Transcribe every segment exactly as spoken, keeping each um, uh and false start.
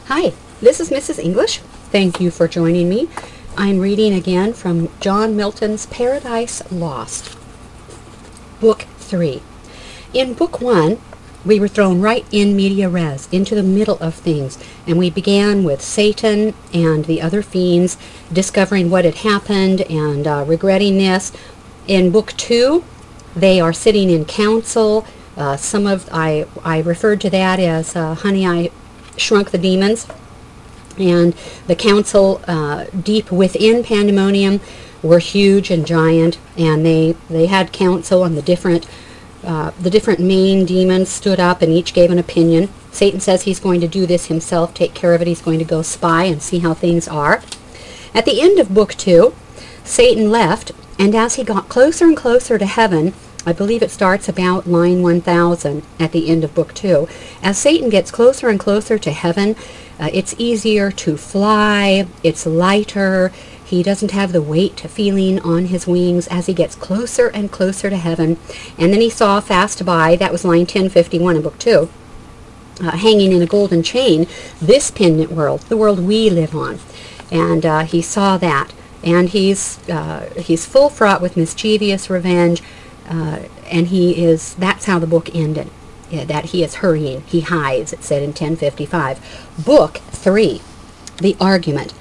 Hi, this is Missus English. Thank you for joining me. I'm reading again from John Milton's Paradise Lost, Book three. In Book one, we were thrown right in media res, into the middle of things, and we began with Satan and the other fiends discovering what had happened and uh, regretting this. In Book two, they are sitting in council. Uh, some of I I referred to that as uh, Honey, I Shrunk the Demons, and the council uh, deep within Pandemonium were huge and giant, and they they had council, and the different uh, the different main demons stood up and each gave an opinion. Satan says he's going to do this himself, take care of it. He's going to go spy and see how things are. At the end of Book two, Satan left, and as he got closer and closer to heaven, I believe it starts about line one thousand at the end of Book two. As Satan gets closer and closer to heaven, uh, it's easier to fly, it's lighter, he doesn't have the weight feeling on his wings as he gets closer and closer to heaven. And then he saw fast by, that was line ten fifty-one in Book two, uh, hanging in a golden chain, this pendant world, the world we live on. And uh, he saw that, and he's, uh, he's full fraught with mischievous revenge. Uh, and he is, that's how the book ended, yeah, that he is hurrying, he hides, it said in ten fifty-five. Book three, the argument.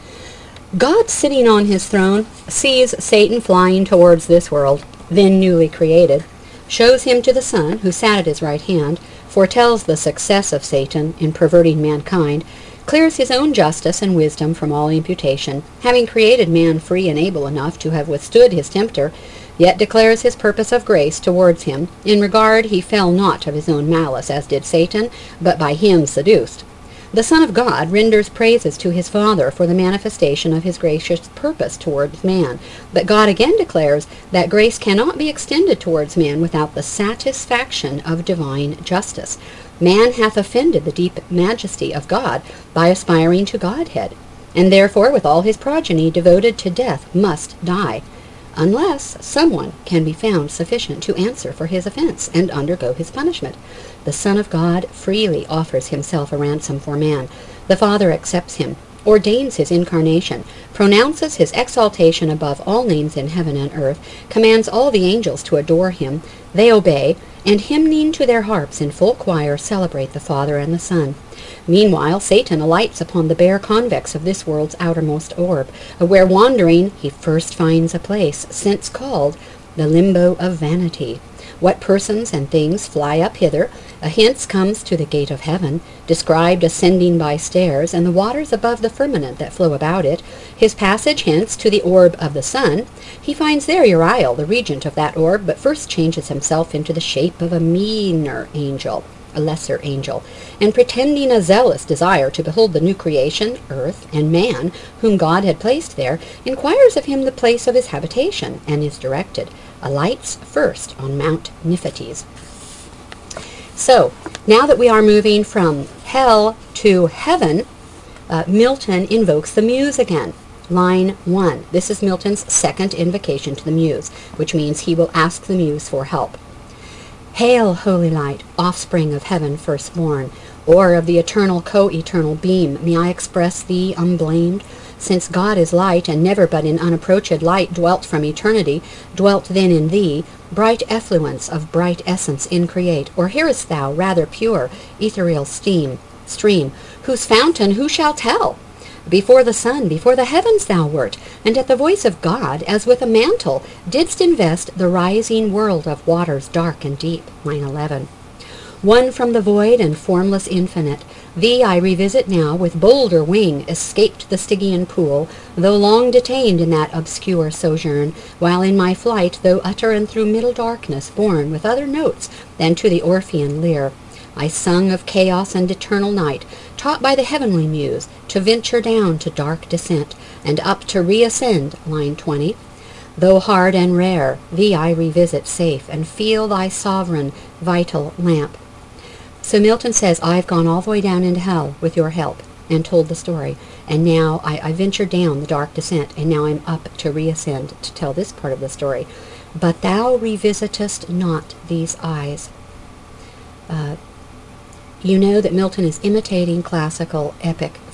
God sitting on his throne sees Satan flying towards this world, then newly created, shows him to the Son, who sat at his right hand, foretells the success of Satan in perverting mankind, clears his own justice and wisdom from all imputation, having created man free and able enough to have withstood his tempter, yet declares his purpose of grace towards him. In regard he fell not of his own malice, as did Satan, but by him seduced. The Son of God renders praises to his Father for the manifestation of his gracious purpose towards man. But God again declares that grace cannot be extended towards man without the satisfaction of divine justice. Man hath offended the deep majesty of God by aspiring to Godhead, and therefore with all his progeny devoted to death must die, unless someone can be found sufficient to answer for his offense and undergo his punishment. The Son of God freely offers himself a ransom for man. The Father accepts him, ordains his incarnation, pronounces his exaltation above all names in heaven and earth, commands all the angels to adore him. They obey, and hymning to their harps in full choir celebrate the Father and the Son. Meanwhile, Satan alights upon the bare convex of this world's outermost orb, where wandering he first finds a place, since called the limbo of vanity. What persons and things fly up hither, a hint comes to the gate of heaven, described ascending by stairs, and the waters above the firmament that flow about it. His passage hence to the orb of the sun. He finds there Uriel, the regent of that orb, but first changes himself into the shape of a meaner angel, a lesser angel, and pretending a zealous desire to behold the new creation, earth, and man, whom God had placed there, inquires of him the place of his habitation, and is directed, alights first on Mount Niphetes. So, now that we are moving from hell to heaven, uh, Milton invokes the muse again. Line one. This is Milton's second invocation to the muse, which means he will ask the muse for help. Hail, holy light, offspring of heaven firstborn, or of the eternal co-eternal beam, may I express thee unblamed? Since God is light, and never but in unapproached light dwelt from eternity, dwelt then in thee, bright effluence of bright essence increate, or hearest thou rather pure, ethereal steam, stream, whose fountain who shall tell? Before the sun, before the heavens thou wert, and at the voice of God, as with a mantle, didst invest the rising world of waters dark and deep. Line eleven. One from the void and formless infinite, thee I revisit now, with bolder wing escaped the Stygian pool, though long detained in that obscure sojourn, while in my flight, though utter and through middle darkness, born with other notes than to the Orphean lyre, I sung of chaos and eternal night, taught by the heavenly muse to venture down to dark descent, and up to reascend. Line twenty. Though hard and rare, thee I revisit safe, and feel thy sovereign vital lamp. So Milton says, I've gone all the way down into hell with your help, and told the story, and now I, I venture down the dark descent, and now I'm up to reascend to tell this part of the story. But thou revisitest not these eyes. Uh, you know that Milton is imitating classical epic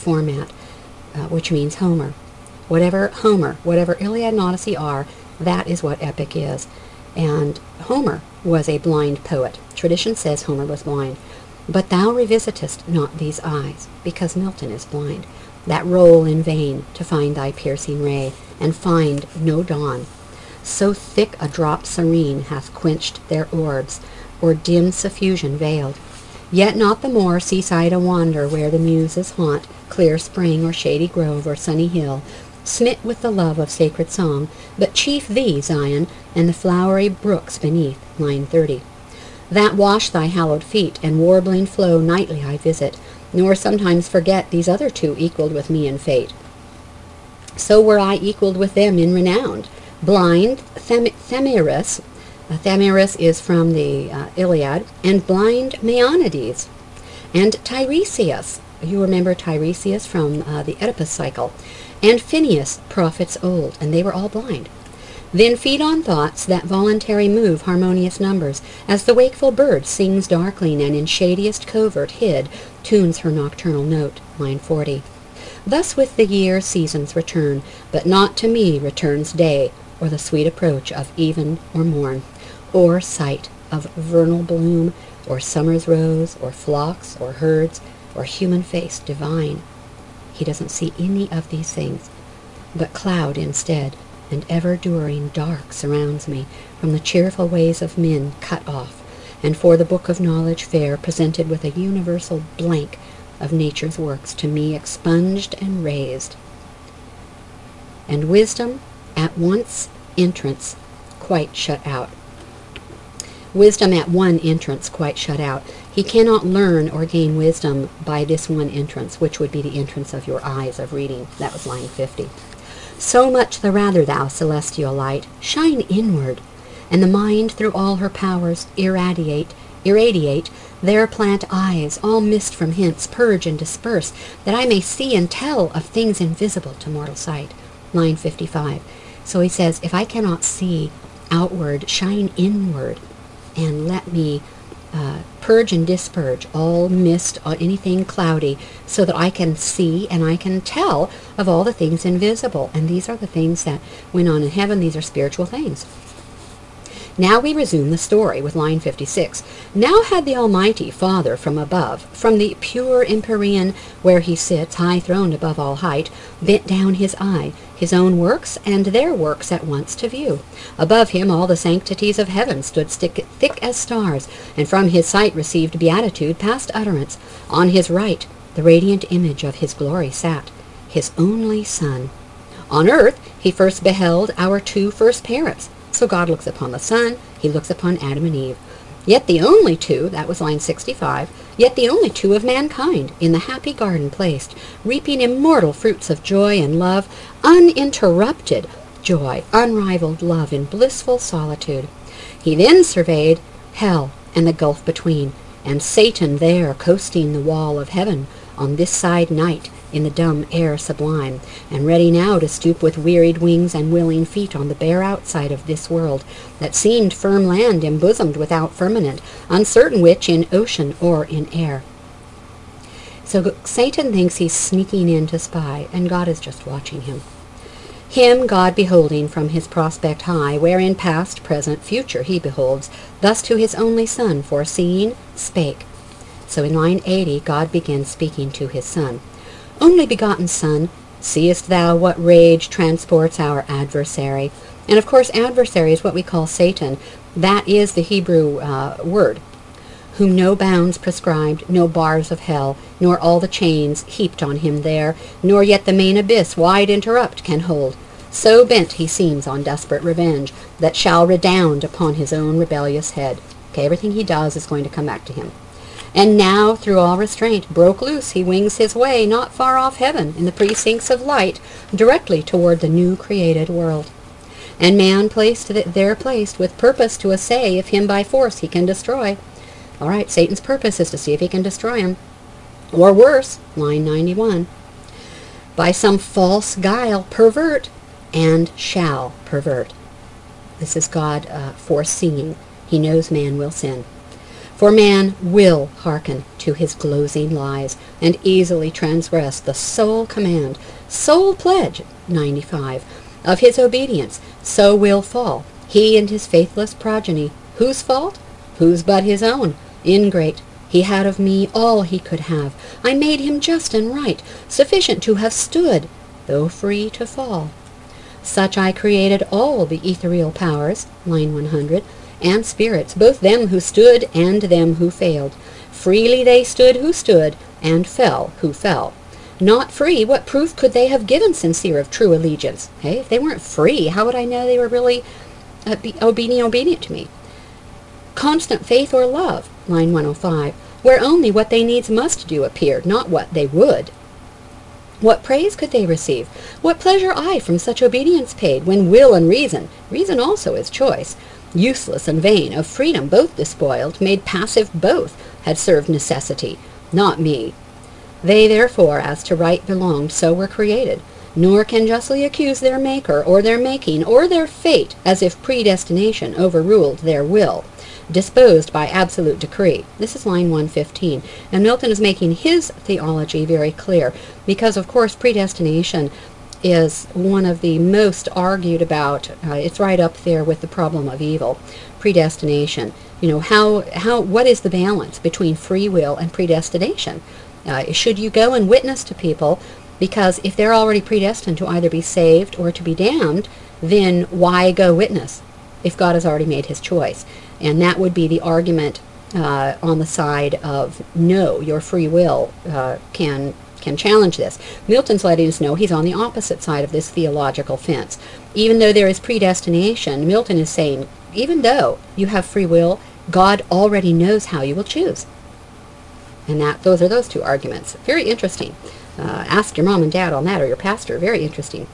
format, uh, which means Homer. Whatever Homer, whatever Iliad and Odyssey are, that is what epic is. And Homer was a blind poet. Tradition says Homer was blind. But thou revisitest not these eyes, because Milton is blind, that roll in vain to find thy piercing ray, and find no dawn. So thick a drop serene hath quenched their orbs, or dim suffusion veiled. Yet not the more seaside a wander where the muses haunt, clear spring or shady grove or sunny hill, smit with the love of sacred song, but chief thee, Zion, and the flowery brooks beneath, line thirty. That wash thy hallowed feet, and warbling flow nightly I visit, nor sometimes forget these other two equalled with me in fate. So were I equalled with them in renown. Blind Them- Thamyris, uh, Thamyris is from the uh, Iliad, and blind Maeonides, and Tiresias, you remember Tiresias from uh, the Oedipus cycle, and Phineus, prophets old, and they were all blind. Then feed on thoughts that voluntary move harmonious numbers, as the wakeful bird sings darkling and in shadiest covert hid tunes her nocturnal note, line forty. Thus with the year seasons return, but not to me returns day, or the sweet approach of even or morn, or sight of vernal bloom, or summer's rose, or flocks, or herds, or human face divine. He doesn't see any of these things, but cloud instead, and ever-during dark surrounds me, from the cheerful ways of men cut off, and for the book of knowledge fair presented with a universal blank of nature's works to me expunged and raised. And wisdom at once entrance quite shut out. Wisdom at one entrance quite shut out. He cannot learn or gain wisdom by this one entrance, which would be the entrance of your eyes of reading. That was line fifty. So much the rather, thou celestial light, shine inward, and the mind through all her powers irradiate, irradiate, there plant eyes, all mist from hence, purge and disperse, that I may see and tell of things invisible to mortal sight. Line fifty-five. So he says, if I cannot see outward, shine inward, and let me uh, purge and dispurge all mist, or anything cloudy, so that I can see and I can tell of all the things invisible. And these are the things that went on in heaven. These are spiritual things. Now we resume the story with line fifty-six. Now had the Almighty Father from above, from the pure empyrean where he sits, high throned above all height, bent down his eye, his own works and their works at once to view. Above him all the sanctities of heaven stood stick, thick as stars, and from his sight received beatitude past utterance. On his right the radiant image of his glory sat, his only Son. On earth he first beheld our two first parents. So God looks upon the Son, he looks upon Adam and Eve. Yet the only two, that was line sixty-five, yet the only two of mankind, in the happy garden placed, reaping immortal fruits of joy and love, uninterrupted joy, unrivaled love in blissful solitude. He then surveyed hell and the gulf between, and Satan there coasting the wall of heaven, on this side night, in the dumb air sublime, and ready now to stoop with wearied wings and willing feet on the bare outside of this world, that seemed firm land embosomed without firmament, uncertain which in ocean or in air. So Satan thinks he's sneaking in to spy, and God is just watching him. Him God beholding from his prospect high, wherein past, present, future he beholds, thus to his only Son foreseeing, spake. So in line eighty God begins speaking to his Son. Only begotten Son, seest thou what rage transports our adversary? And of course adversary is what we call Satan. That is the Hebrew uh, word. Whom no bounds prescribed, no bars of hell, nor all the chains heaped on him there, nor yet the main abyss wide interrupt can hold. So bent he seems on desperate revenge, that shall redound upon his own rebellious head. Okay, everything he does is going to come back to him. And now, through all restraint, broke loose, he wings his way not far off heaven, in the precincts of light, directly toward the new created world. And man placed th- there placed, with purpose to assay if him by force he can destroy. All right, Satan's purpose is to see if he can destroy him. Or worse, line ninety-one. By some false guile pervert, and shall pervert. This is God uh, foreseeing. He knows man will sin. For man will hearken to his glozing lies, and easily transgress the sole command, sole pledge, ninety-five, of his obedience, so will fall he and his faithless progeny. Whose fault? Whose but his own? Ingrate, he had of me all he could have. I made him just and right, sufficient to have stood, though free to fall. Such I created all the ethereal powers, line one hundred, and spirits, both them who stood and them who failed. Freely they stood who stood, and fell who fell. Not free, what proof could they have given sincere of true allegiance? Hey, if they weren't free, how would I know they were really uh, be obedient, obedient to me? Constant faith or love, line one oh five, where only what they needs must do appeared, not what they would. What praise could they receive? What pleasure I from such obedience paid, when will and reason, reason also is choice, useless and vain, of freedom both despoiled, made passive both, had served necessity, not me. They therefore, as to right belonged, so were created, nor can justly accuse their maker, or their making, or their fate, as if predestination overruled their will, disposed by absolute decree. This is line one fifteen, and Milton is making his theology very clear, because of course predestination is one of the most argued about. Uh, it's right up there with the problem of evil. Predestination, you know, how how what is the balance between free will and predestination? Uh, should you go and witness to people? Because if they're already predestined to either be saved or to be damned, then why go witness if God has already made his choice? And that would be the argument uh, on the side of no, your free will uh, can can challenge this. Milton's letting us know he's on the opposite side of this theological fence. Even though there is predestination, Milton is saying, even though you have free will, God already knows how you will choose. And that those are those two arguments. Very interesting. Uh, ask your mom and dad on that, or your pastor. Very interesting.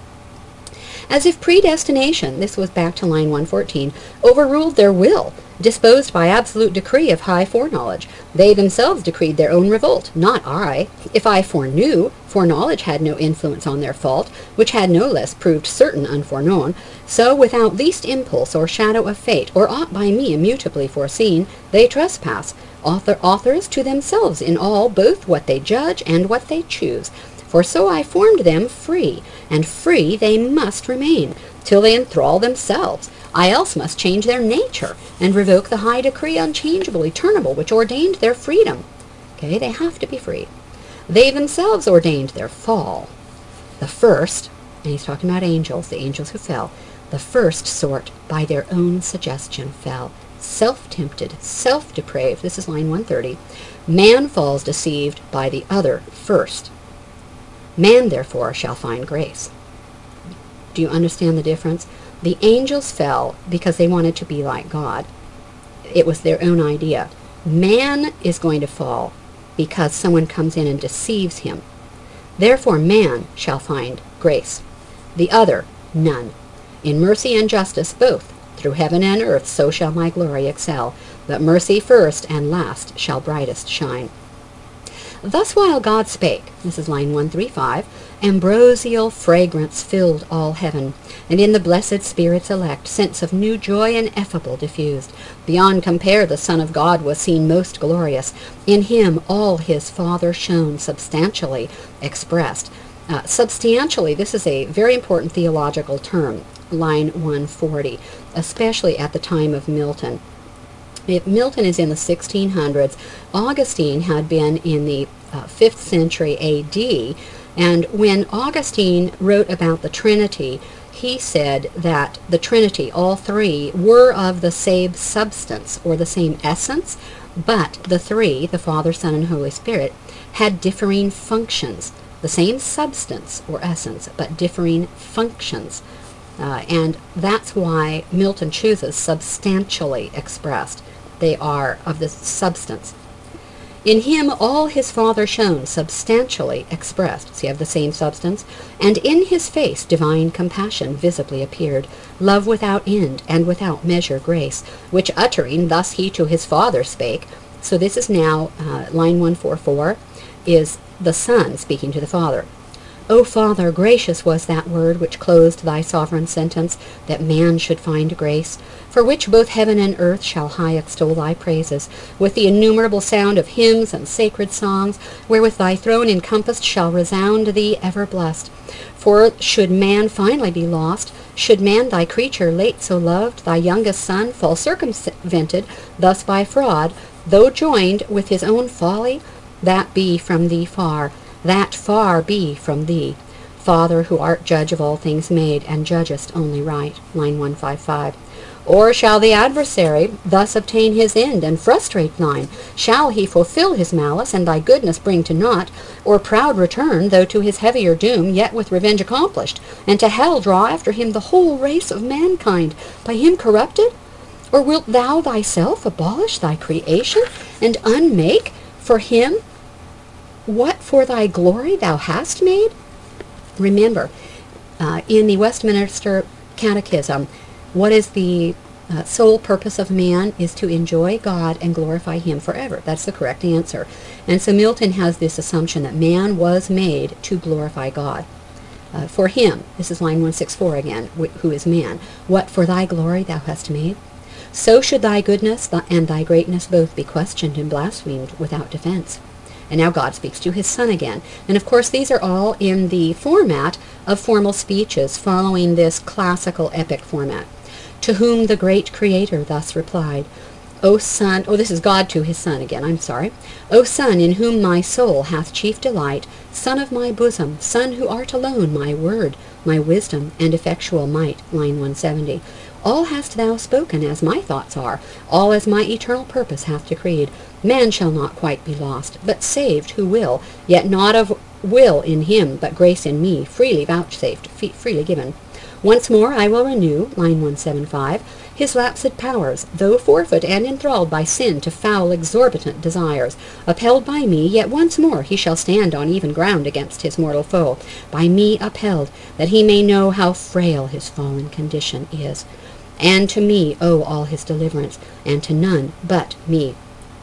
As if predestination, this was back to line one fourteen, overruled their will, disposed by absolute decree of high foreknowledge. They themselves decreed their own revolt, not I. If I foreknew, foreknowledge had no influence on their fault, which had no less proved certain unforeknown. So without least impulse or shadow of fate, or aught by me immutably foreseen, they trespass, author authors to themselves in all, both what they judge and what they choose. For so I formed them free, and free they must remain, till they enthrall themselves. I else must change their nature, and revoke the high decree unchangeable, eternable, which ordained their freedom. Okay, they have to be free. They themselves ordained their fall. The first, and he's talking about angels, the angels who fell, the first sort by their own suggestion fell. Self-tempted, self-depraved, this is line one thirty, man falls deceived by the other first. Man, therefore, shall find grace. Do you understand the difference? The angels fell because they wanted to be like God. It was their own idea. Man is going to fall because someone comes in and deceives him. Therefore, man shall find grace. The other, none. In mercy and justice both, through heaven and earth, so shall my glory excel. But mercy first and last shall brightest shine. Thus while God spake, this is line one thirty-five, ambrosial fragrance filled all heaven, and in the blessed spirits elect sense of new joy ineffable diffused. Beyond compare the Son of God was seen most glorious. In him all his Father shone substantially expressed. Uh, substantially, this is a very important theological term, line one forty, especially at the time of Milton. If Milton is in the sixteen hundreds, Augustine had been in the uh, fifth century A D, and when Augustine wrote about the Trinity, he said that the Trinity, all three, were of the same substance, or the same essence, but the three, the Father, Son, and Holy Spirit, had differing functions. The same substance, or essence, but differing functions. Uh, and that's why Milton chooses substantially expressed. They are of the substance. In him all his Father shone, substantially expressed. So you have the same substance. And in his face divine compassion visibly appeared, love without end and without measure grace, which uttering thus he to his Father spake. So this is now, uh, line one forty-four, is the Son speaking to the Father. O Father, gracious was that word which closed thy sovereign sentence, that man should find grace, for which both heaven and earth shall high extol thy praises, with the innumerable sound of hymns and sacred songs, wherewith thy throne encompassed shall resound thee ever blessed. For should man finally be lost, should man thy creature late so loved, thy youngest son, fall circumvented thus by fraud, though joined with his own folly, that be from thee far, that far be from thee. Father, who art judge of all things made, and judgest only right. Line one fifty-five. Or shall the adversary thus obtain his end, and frustrate thine? Shall he fulfill his malice, and thy goodness bring to naught? Or proud return, though to his heavier doom, yet with revenge accomplished, and to hell draw after him the whole race of mankind, by him corrupted? Or wilt thou thyself abolish thy creation, and unmake for him what for thy glory thou hast made? Remember, uh, in the Westminster Catechism, what is the uh, sole purpose of man is to enjoy God and glorify him forever. That's the correct answer. And so Milton has this assumption that man was made to glorify God. Uh, for him, this is line one sixty-four again, wh- who is man, what for thy glory thou hast made? So should thy goodness th- and thy greatness both be questioned and blasphemed without defense. And now God speaks to his son again. And of course these are all in the format of formal speeches following this classical epic format. To whom the great Creator thus replied, O Son, oh this is God to his son again, I'm sorry. O Son, in whom my soul hath chief delight, Son of my bosom, Son who art alone my word, my wisdom and effectual might. Line one seventy. All hast thou spoken as my thoughts are, all as my eternal purpose hath decreed. Man shall not quite be lost, but saved who will, yet not of will in him, but grace in me, freely vouchsafed, freely given. Once more I will renew, line one seventy-five, his lapsed powers, though forfeit and enthralled by sin to foul exorbitant desires. Upheld by me, yet once more he shall stand on even ground against his mortal foe, by me upheld, that he may know how frail his fallen condition is. And to me owe all his deliverance, and to none but me.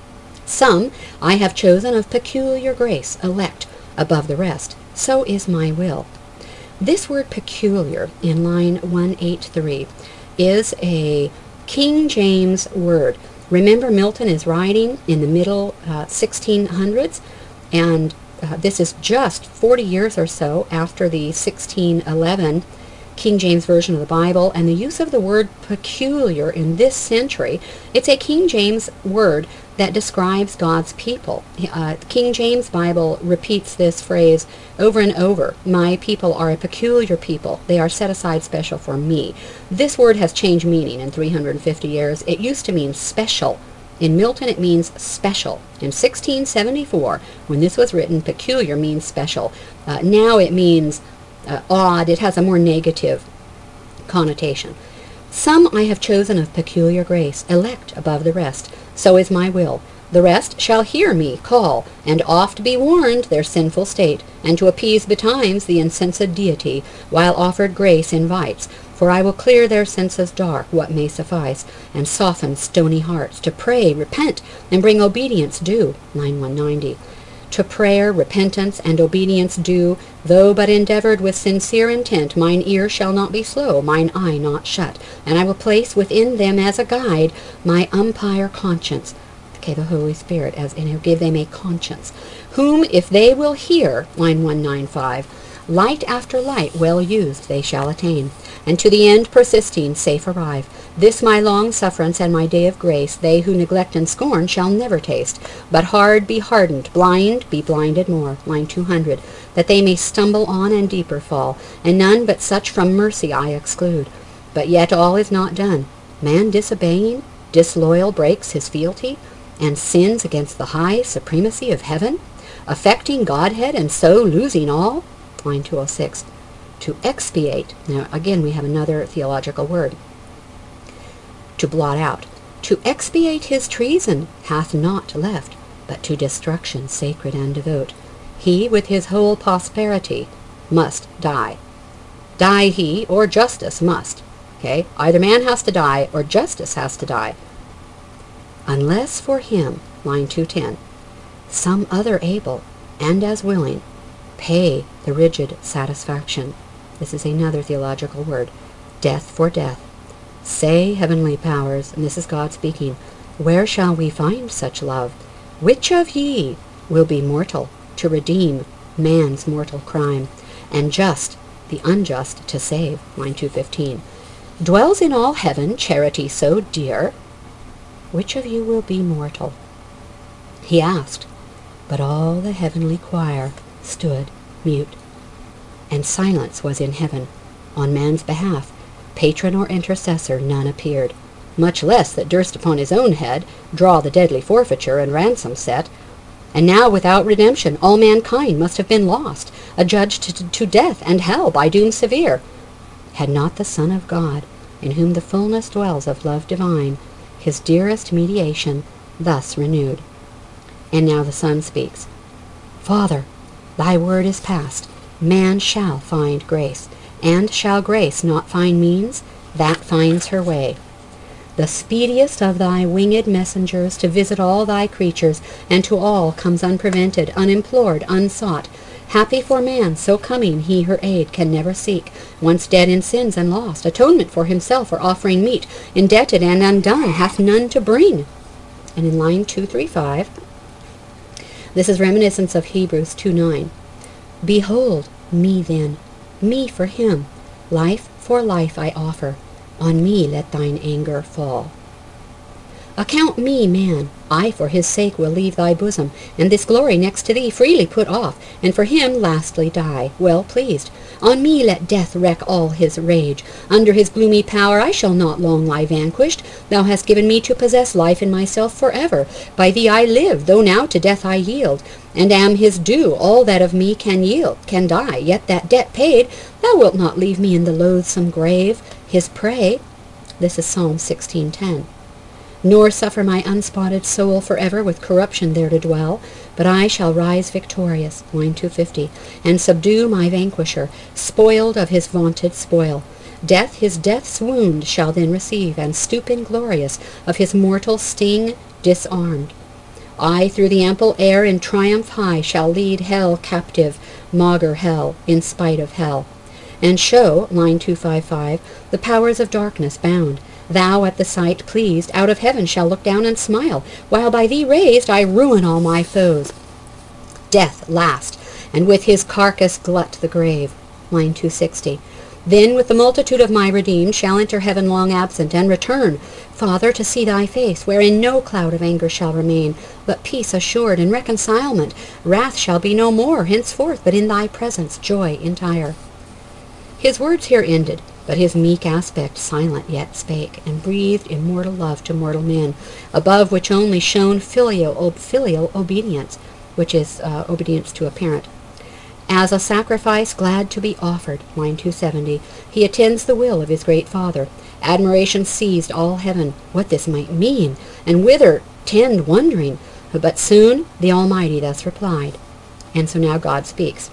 Some I have chosen of peculiar grace, elect above the rest. So is my will. This word peculiar in line one eighty-three is a King James word. Remember, Milton is writing in the middle uh, sixteen hundreds, and uh, this is just forty years or so after the sixteen eleven King James Version of the Bible, and the use of the word peculiar in this century, it's a King James word that describes God's people. Uh, King James Bible repeats this phrase over and over. My people are a peculiar people. They are set aside special for me. This word has changed meaning in three hundred fifty years. It used to mean special. In Milton it means special. In sixteen seventy-four, when this was written, peculiar means special. Uh, now it means uh, odd. It has a more negative connotation. Some I have chosen of peculiar grace, elect above the rest. So is my will. The rest shall hear me call, and oft be warned their sinful state, and to appease betimes the incensed deity, while offered grace invites. For I will clear their senses dark, what may suffice, and soften stony hearts, to pray, repent, and bring obedience due. Line one ninety. To prayer, repentance, and obedience due, though but endeavored with sincere intent, mine ear shall not be slow, mine eye not shut, and I will place within them as a guide my umpire conscience, okay, the Holy Spirit, as and give them a conscience, whom if they will hear, line one ninety-five, light after light well used they shall attain, and to the end persisting safe arrive. This my long sufferance and my day of grace, they who neglect and scorn shall never taste, but hard be hardened, blind be blinded more, line two hundred, that they may stumble on and deeper fall, and none but such from mercy I exclude. But yet all is not done. Man disobeying, disloyal breaks his fealty, and sins against the high supremacy of heaven, affecting Godhead and so losing all, line two oh six. To expiate, now again we have another theological word, to blot out. To expiate his treason hath not left, but to destruction sacred and devote. He with his whole prosperity must die. Die he, or justice must. Okay, either man has to die, or justice has to die. Unless for him, line two ten, some other able, and as willing, pay the rigid satisfaction. This is another theological word. Death for death. Say, heavenly powers, and this is God speaking, where shall we find such love? Which of ye will be mortal to redeem man's mortal crime, and just the unjust to save? Line two fifteen. Dwells in all heaven charity so dear? Which of you will be mortal? He asked, but all the heavenly choir stood mute, and silence was in heaven. On man's behalf, patron or intercessor, none appeared, much less that durst upon his own head draw the deadly forfeiture and ransom set. And now without redemption all mankind must have been lost, adjudged to, to death and hell by doom severe, had not the Son of God, in whom the fullness dwells of love divine, his dearest mediation thus renewed. And now the Son speaks. Father, thy word is past. Man shall find grace, and shall grace not find means, that finds her way. The speediest of thy winged messengers to visit all thy creatures, and to all comes unprevented, unimplored, unsought. Happy for man, so coming he her aid can never seek, once dead in sins and lost, atonement for himself or offering meet, indebted and undone, hath none to bring. And in line two thirty-five, this is reminiscence of Hebrews two nine. Behold me then, me for him, life for life I offer, on me let thine anger fall. Account me man, I for his sake will leave thy bosom, and this glory next to thee freely put off, and for him lastly die, well pleased. On me let death wreak all his rage, under his gloomy power I shall not long lie vanquished. Thou hast given me to possess life in myself forever, by thee I live, though now to death I yield, and am his due, all that of me can yield, can die, yet that debt paid, thou wilt not leave me in the loathsome grave, his prey. This is Psalm sixteen ten. Nor suffer my unspotted soul forever with corruption there to dwell, but I shall rise victorious, line two fifty, and subdue my vanquisher, spoiled of his vaunted spoil. Death his death's wound shall then receive, and stoop inglorious of his mortal sting disarmed. I through the ample air in triumph high shall lead hell captive, maugre hell in spite of hell, and show, line two fifty-five, the powers of darkness bound. Thou at the sight pleased out of heaven shall look down and smile, while by thee raised I ruin all my foes. Death last, and with his carcass glut the grave, line two sixty. Then with the multitude of my redeemed shall enter heaven long absent, and return, Father, to see thy face, wherein no cloud of anger shall remain, but peace assured and reconcilement. Wrath shall be no more henceforth, but in thy presence joy entire. His words here ended, but his meek aspect silent yet spake, and breathed immortal love to mortal men, above which only shone filial, filial obedience, which is uh, obedience to a parent. As a sacrifice glad to be offered, line two seventy, he attends the will of his great Father. Admiration seized all heaven, what this might mean, and whither tend wondering. But soon the Almighty thus replied, and so now God speaks.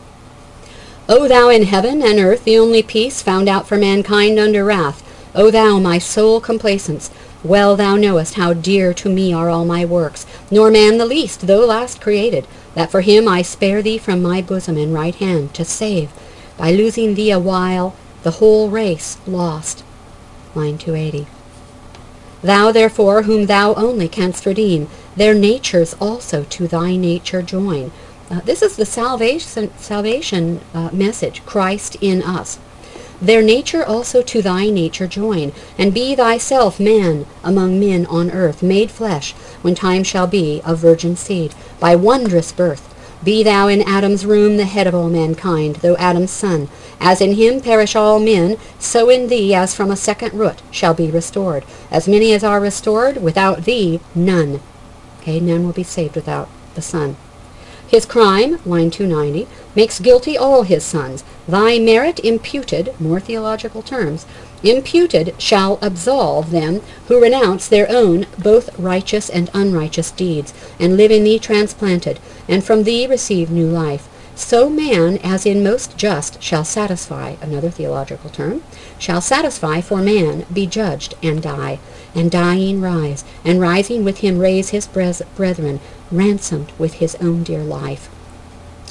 O thou in heaven and earth the only peace found out for mankind under wrath, O thou my sole complacence, well thou knowest how dear to me are all my works, nor man the least, though last created, that for him I spare thee from my bosom and right hand, to save, by losing thee a while, the whole race lost. Line two eighty. Thou therefore, whom thou only canst redeem, their natures also to thy nature join. Uh, this is the salvation, salvation uh, message, Christ in us. Their nature also to thy nature join, and be thyself man among men on earth, made flesh, when time shall be, of virgin seed, by wondrous birth. Be thou in Adam's room the head of all mankind, though Adam's son. As in him perish all men, so in thee, as from a second root, shall be restored. As many as are restored, without thee, none. Okay, none will be saved without the Son. His crime, line two ninety, makes guilty all his sons. Thy merit imputed, more theological terms, imputed shall absolve them who renounce their own both righteous and unrighteous deeds, and live in thee transplanted, and from thee receive new life. So man, as in most just, shall satisfy, another theological term, shall satisfy for man, be judged, and die, and dying rise, and rising with him raise his brethren, ransomed with his own dear life.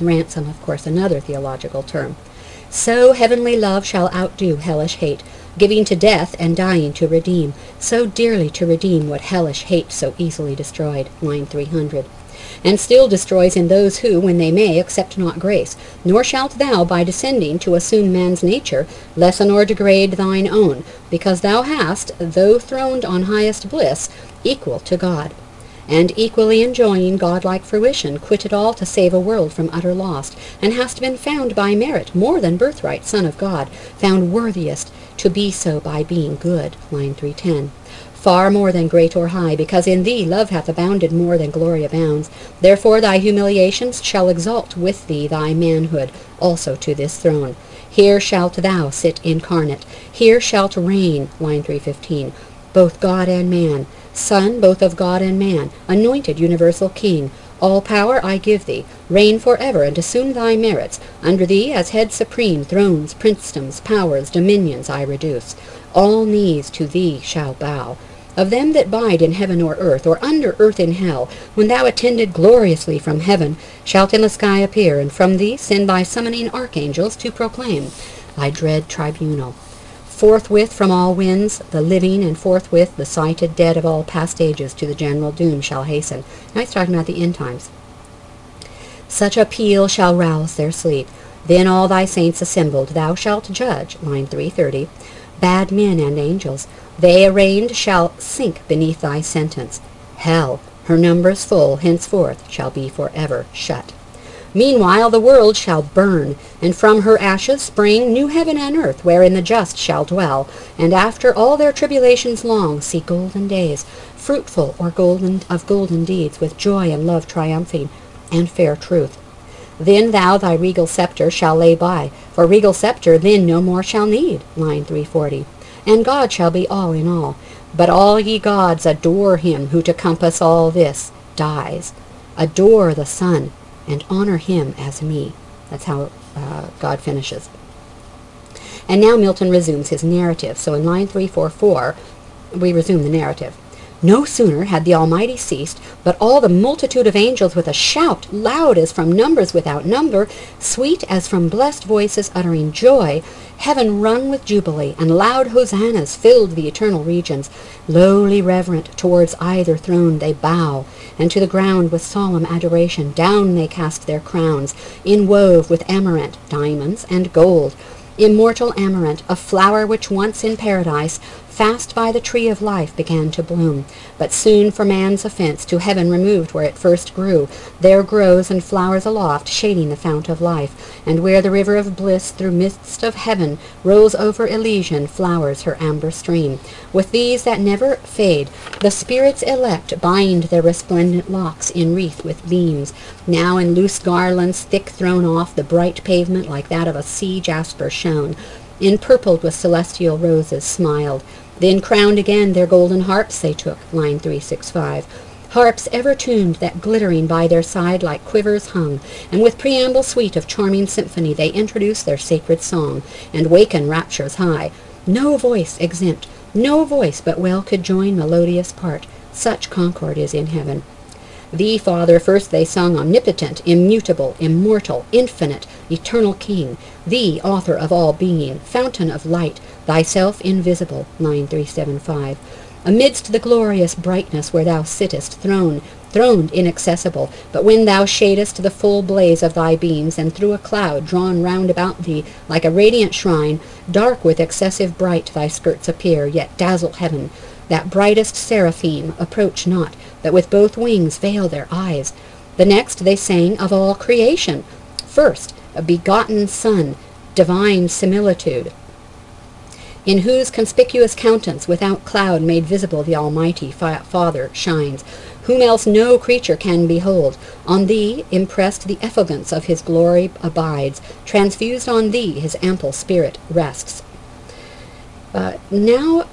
Ransom, of course, another theological term. So heavenly love shall outdo hellish hate, giving to death and dying to redeem, so dearly to redeem what hellish hate so easily destroyed. Line three hundred. And still destroys in those who, when they may, accept not grace, nor shalt thou, by descending to assume man's nature, lessen or degrade thine own, because thou hast, though throned on highest bliss, equal to God, and equally enjoying godlike fruition, quitted all to save a world from utter loss, and hast been found by merit more than birthright Son of God, found worthiest to be so by being good. Line three ten. Far more than great or high, because in thee love hath abounded more than glory abounds. Therefore thy humiliations shall exalt with thee thy manhood also to this throne. Here shalt thou sit incarnate, here shalt reign. Line three fifteen. Both God and man, Son both of God and man, anointed universal King. All power I give thee, reign for ever, and assume thy merits. Under thee as head supreme, thrones, princedoms, powers, dominions I reduce. All knees to thee shall bow. Of them that bide in heaven or earth, or under earth in hell, when thou attended gloriously from heaven, shalt in the sky appear, and from thee send thy summoning archangels to proclaim thy dread tribunal. Forthwith from all winds the living, and forthwith the sighted dead of all past ages to the general doom shall hasten. Now he's talking about the end times. Such a peal shall rouse their sleep. Then all thy saints assembled, thou shalt judge. Line three thirty. Bad men and angels, they arraigned shall sink beneath thy sentence. Hell, her numbers full, henceforth shall be forever shut. Meanwhile the world shall burn, and from her ashes spring new heaven and earth, wherein the just shall dwell, and after all their tribulations long see golden days, fruitful or golden of golden deeds, with joy and love triumphing, and fair truth. Then thou thy regal scepter shall lay by, for regal scepter then no more shall need. Line three forty. And God shall be all in all. But all ye gods adore him who to compass all this dies. Adore the Son, and honor him as me. That's how uh, God finishes. And now Milton resumes his narrative. So in line three forty-four, we resume the narrative. No sooner had the Almighty ceased, but all the multitude of angels with a shout, loud as from numbers without number, sweet as from blessed voices uttering joy, heaven rung with jubilee, and loud hosannas filled the eternal regions. Lowly reverent towards either throne they bow, and to the ground with solemn adoration down they cast their crowns, inwove with amaranth, diamonds, and gold. Immortal amaranth, a flower which once in paradise fast by the tree of life began to bloom, but soon for man's offense to heaven removed where it first grew, there grows and flowers aloft, shading the fount of life, and where the river of bliss through midst of heaven rolls over Elysian, flowers her amber stream. With these that never fade, the spirits elect bind their resplendent locks in wreath with beams, now in loose garlands thick thrown off the bright pavement like that of a sea jasper shone, empurpled with celestial roses smiled. Then crowned again their golden harps they took. Line three sixty-five. Harps ever tuned that glittering by their side like quivers hung, and with preamble sweet of charming symphony they introduce their sacred song, and waken raptures high. No voice exempt, no voice but well could join melodious part, such concord is in heaven. Thee, Father, first they sung, omnipotent, immutable, immortal, infinite, eternal King, thee, author of all being, fountain of light, thyself invisible. Line three seventy-five. Amidst the glorious brightness where thou sittest, throne, throned inaccessible, but when thou shadest the full blaze of thy beams, and through a cloud drawn round about thee like a radiant shrine, dark with excessive bright thy skirts appear, yet dazzle heaven. That brightest seraphim approach not, but with both wings veil their eyes. The next they sang of all creation. First, a begotten Son, divine similitude, in whose conspicuous countenance without cloud made visible the Almighty Father shines, whom else no creature can behold. On thee impressed the effulgence of his glory abides, transfused on thee his ample spirit rests. Uh, now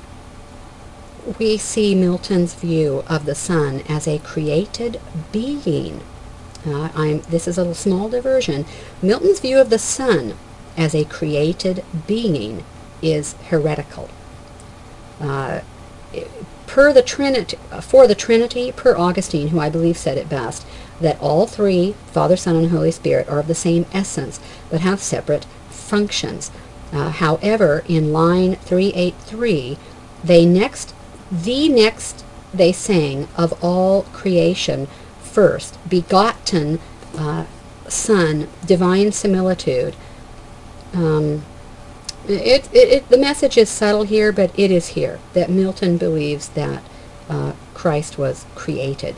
we see Milton's view of the Son as a created being. Uh, I'm, this is a small diversion. Milton's view of the Son as a created being is heretical. Uh, per the Trinity, for the Trinity, per Augustine, who I believe said it best, that all three, Father, Son, and Holy Spirit, are of the same essence, but have separate functions. Uh, however, in line three eighty-three, they next, the next, they sang of all creation first, begotten uh, Son, divine similitude. Um, it, it, it, the message is subtle here, but it is here, that Milton believes that uh, Christ was created.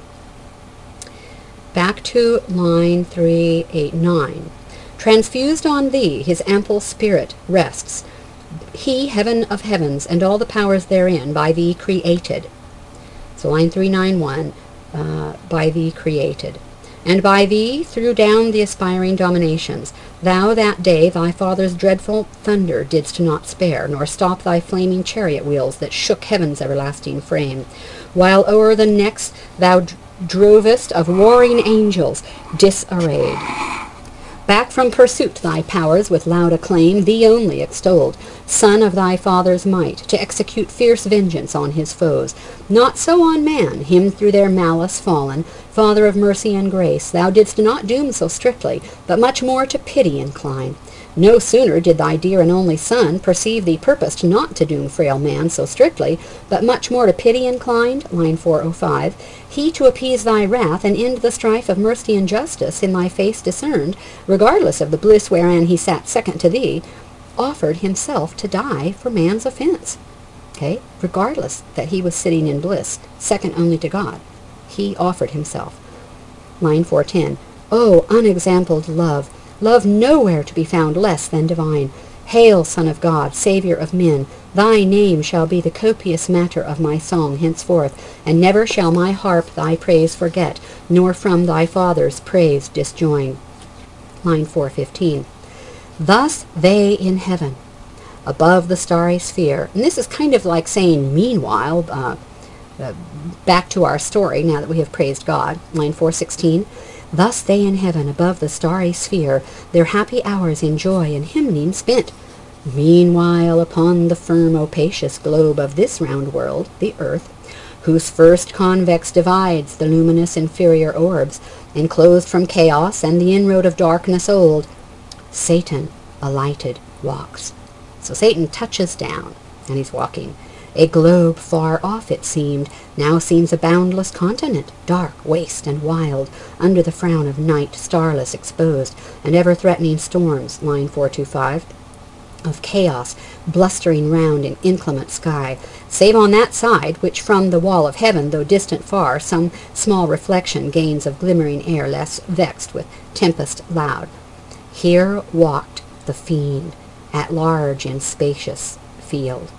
Back to line three eighty-nine. Transfused on thee, his ample spirit rests. He, heaven of heavens, and all the powers therein, by thee created. So line three ninety-one, uh, by thee created. And by thee threw down the aspiring dominations. Thou that day thy father's dreadful thunder didst not spare, nor stop thy flaming chariot wheels that shook heaven's everlasting frame, while o'er the next thou drovest of warring angels disarrayed. Back from pursuit thy powers with loud acclaim thee only extolled, son of thy father's might, to execute fierce vengeance on his foes. Not so on man, him through their malice fallen, Father of mercy and grace, thou didst not doom so strictly, but much more to pity incline. No sooner did thy dear and only Son perceive thee purposed not to doom frail man so strictly, but much more to pity inclined, line four oh five, he to appease thy wrath and end the strife of mercy and justice in thy face discerned, regardless of the bliss wherein he sat second to thee, offered himself to die for man's offense. Okay, regardless that he was sitting in bliss, second only to God, he offered himself. Line four ten, O unexampled love, love nowhere to be found less than divine. Hail, Son of God, Saviour of men, thy name shall be the copious matter of my song henceforth, and never shall my harp thy praise forget, nor from thy Father's praise disjoin. Line four fifteen. Thus they in heaven, above the starry sphere, and this is kind of like saying meanwhile, uh, uh, back to our story now that we have praised God, line four sixteen, thus they in heaven above the starry sphere their happy hours in joy and hymning spent. Meanwhile upon the firm opacious globe of this round world, the earth, whose first convex divides the luminous inferior orbs, enclosed from chaos and the inroad of darkness old, Satan alighted walks. So Satan touches down, and he's walking. A globe far off it seemed, now seems a boundless continent, dark, waste, and wild, under the frown of night, starless, exposed, and ever-threatening storms, line four twenty-five, of chaos, blustering round in inclement sky, save on that side, which from the wall of heaven, though distant far, some small reflection gains of glimmering air, less vexed with tempest loud. Here walked the fiend, at large in spacious field.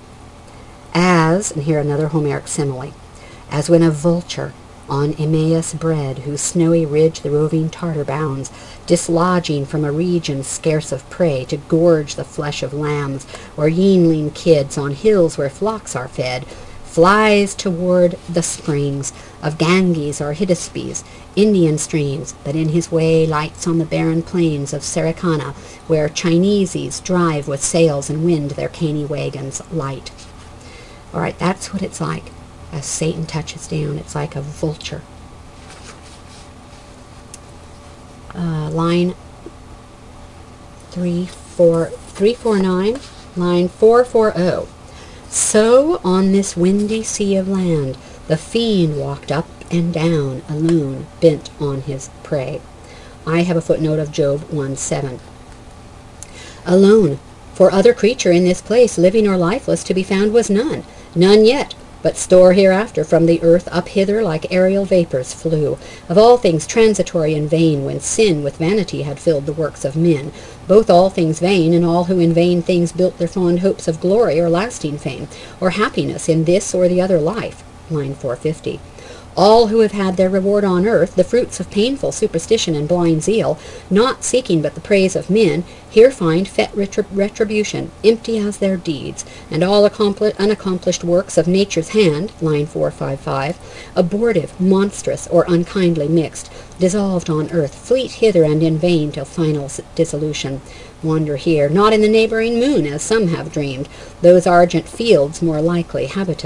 As, and here another Homeric simile, as when a vulture on Emmaus bred, whose snowy ridge the roving Tartar bounds, dislodging from a region scarce of prey, to gorge the flesh of lambs, or yeanling kids on hills where flocks are fed, flies toward the springs of Ganges or Hydaspes, Indian streams, but in his way lights on the barren plains of Sarikana, where Chineses drive with sails and wind their caney wagons light. All right, that's what it's like as Satan touches down. It's like a vulture. Uh, line three four three four nine, line four forty. So on this windy sea of land, the fiend walked up and down, alone, bent on his prey. I have a footnote of Job one seven. Alone, for other creature in this place, living or lifeless, to be found was none. None yet, but store hereafter from the earth up hither like aerial vapors flew, of all things transitory and vain, when sin with vanity had filled the works of men, both all things vain, and all who in vain things built their fond hopes of glory or lasting fame, or happiness in this or the other life. Line four fifty. All who have had their reward on earth, the fruits of painful superstition and blind zeal, not seeking but the praise of men, here find fet retrib retribution, empty as their deeds, and all unaccomplished works of nature's hand, line four fifty-five, abortive, monstrous, or unkindly mixed, dissolved on earth, fleet hither and in vain till final dissolution. Wander here, not in the neighboring moon, as some have dreamed, those argent fields more likely habitants.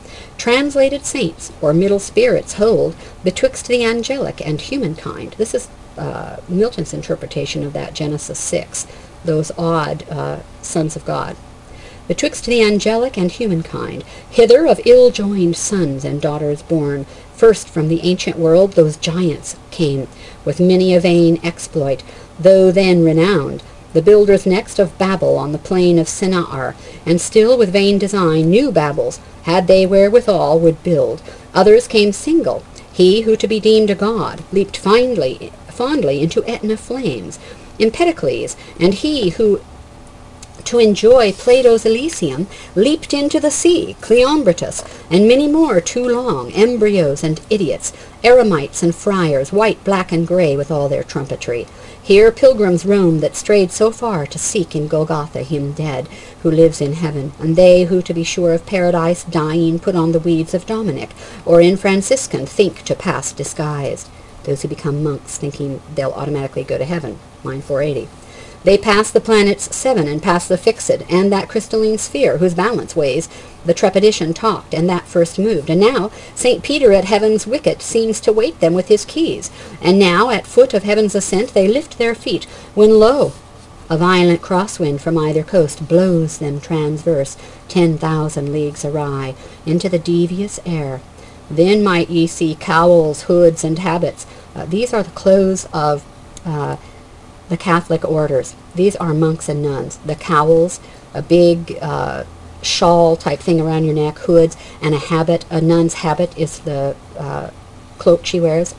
Translated saints, or middle spirits, hold betwixt the angelic and humankind. This is uh, Milton's interpretation of that Genesis six, those odd uh, sons of God. Betwixt the angelic and humankind, hither of ill-joined sons and daughters born, first from the ancient world those giants came, with many a vain exploit, though then renowned, the builders next of Babel on the plain of Sennaar, and still with vain design new Babels, had they wherewithal would build. Others came single. He who to be deemed a god leaped fondly, fondly into Etna flames, Empedocles, and he who to enjoy Plato's Elysium leaped into the sea, Cleombrotus, and many more too long, embryos and idiots, eremites and friars, white, black, and grey, with all their trumpetry. Here pilgrims roam that strayed so far to seek in Golgotha him dead, who lives in heaven, and they who to be sure of paradise dying put on the weeds of Dominic, or in Franciscan think to pass disguised. Those who become monks thinking they'll automatically go to heaven, line four eighty. They pass the planets seven, and pass the fixed, and that crystalline sphere, whose balance weighs. The trepidation talked, and that first moved. And now Saint Peter at heaven's wicket seems to wait them with his keys. And now at foot of heaven's ascent they lift their feet, when lo! a violent crosswind from either coast blows them transverse, ten thousand leagues awry, into the devious air. Then might ye see cowls, hoods, and habits. Uh, these are the clothes of uh, the Catholic orders. These are monks and nuns. The cowls, a big uh, shawl type thing around your neck, hoods, and a habit. A nun's habit is the uh, cloak she wears.